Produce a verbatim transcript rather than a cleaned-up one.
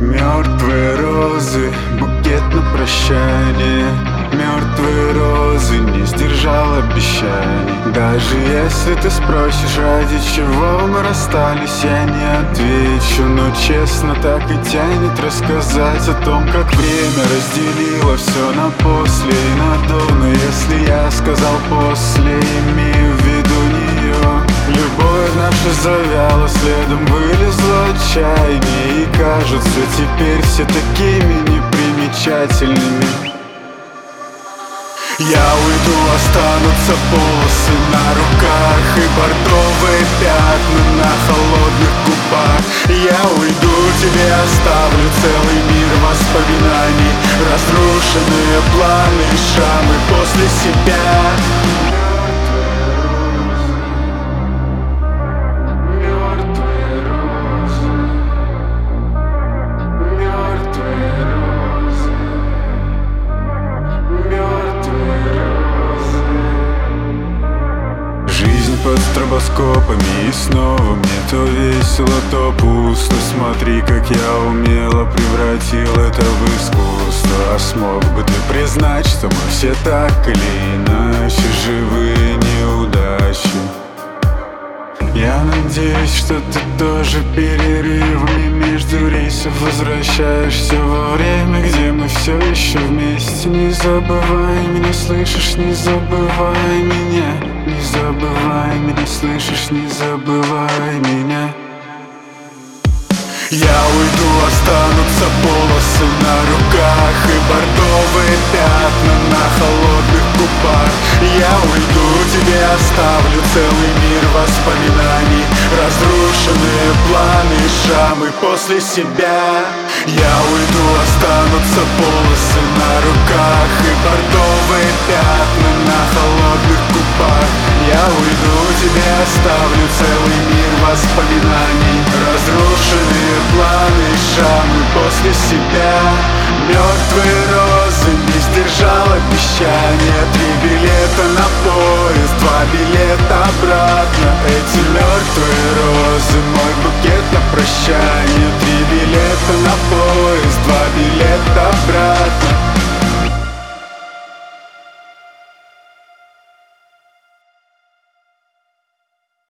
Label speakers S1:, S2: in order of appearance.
S1: Мертвые розы, букет на прощание. Мертвые розы, не сдержал обещаний. Даже если ты спросишь, ради чего мы расстались, я не отвечу. Но честно так и тянет рассказать о том, как время разделило все на после и на до. Но если я сказал после, имею в виду нее. Любовь наша завяла, следом вылезло отчаяние. И кажется теперь все такими непримечательными. Я уйду, останутся полосы на руках и бордовые пятна на холодных губах. Я уйду, тебе оставлю целый мир воспоминаний, разрушенные планы и шрамы после себя. Под стробоскопами, и снова мне то весело, то пусто. Смотри, как я умело превратил это в искусство. А смог бы ты признать, что мы все так или иначе живые неудачи? Я надеюсь, что ты тоже перерывами между рейсов возвращаешься во время, где мы все еще вместе. Не забывай меня, слышишь, не забывай меня. Не забывай меня, слышишь, не забывай меня. Я уйду, останутся полосы на руках и бордовые пятна на холодных губах. Я уйду, тебе оставлю целый мир воспоминаний, разрушенные планы и шрамы после себя. Я уйду, останутся полосы на руках и бордовые пятна на холодных губах. Я уйду, тебе оставлю целый мир воспоминаний, разрушенные планы и шрамы после себя. Мертвые розы, не сдержал обещания. Три билета на поезд, два билета обратно. Эти мертвые розы, мой букет на прощание.